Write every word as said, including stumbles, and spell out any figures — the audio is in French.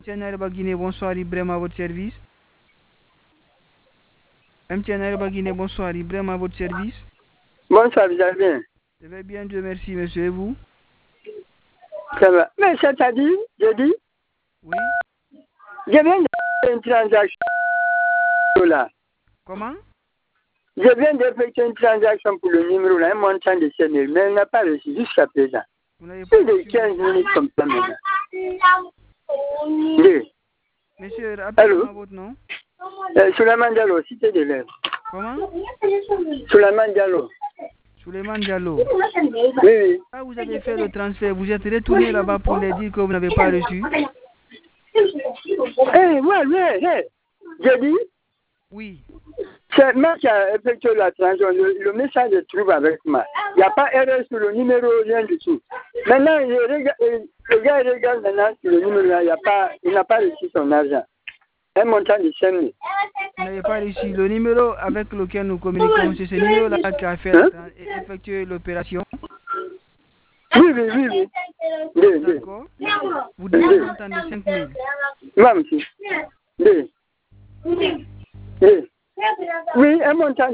Tiens, Guinée, bonsoir, Ibrahim à votre service. M T N Guinée, bonsoir, Ibrahim à votre service. Bonsoir, vous allez bien? Je vais bien, Dieu merci, monsieur, et vous? Ça va. Mais c'est-à-dire, je dis? Oui. Je viens de faire une transaction là. Comment? Je viens d'effectuer une transaction pour le numéro là, un montant de cinq mille, mais elle n'a pas reçu jusqu'à présent. Vous n'avez pas reçu? quinze minutes comme ça maintenant. Oui. Monsieur, rappelez-moi votre nom. Euh, Souleymane Diallo, cité de l'air. Comment? Souleymane Diallo. Souleymane Diallo. Oui, oui. Ah, vous avez fait le transfert, vous êtes retourné là-bas pour leur dire que vous n'avez pas reçu? Eh, hey, ouais, ouais, ouais. J'ai dit? Oui. C'est moi qui a effectué la transaction. Le, le message se trouve avec moi. Il n'y a pas erreur sur le numéro, rien du tout. Maintenant, je regarde, le gars regarde maintenant sur le numéro là, il n'a pas, il n'a pas reçu son argent. Un montant de cinq mille. Vous n'avez pas reçu le numéro avec lequel nous communiquons, c'est ce numéro-là qui a fait hein? effectuer l'opération? Oui, oui, oui, oui. oui, D'accord. Vous devez un montant de cinq mille. Oui, monsieur. Oui. Oui. Oui, un montant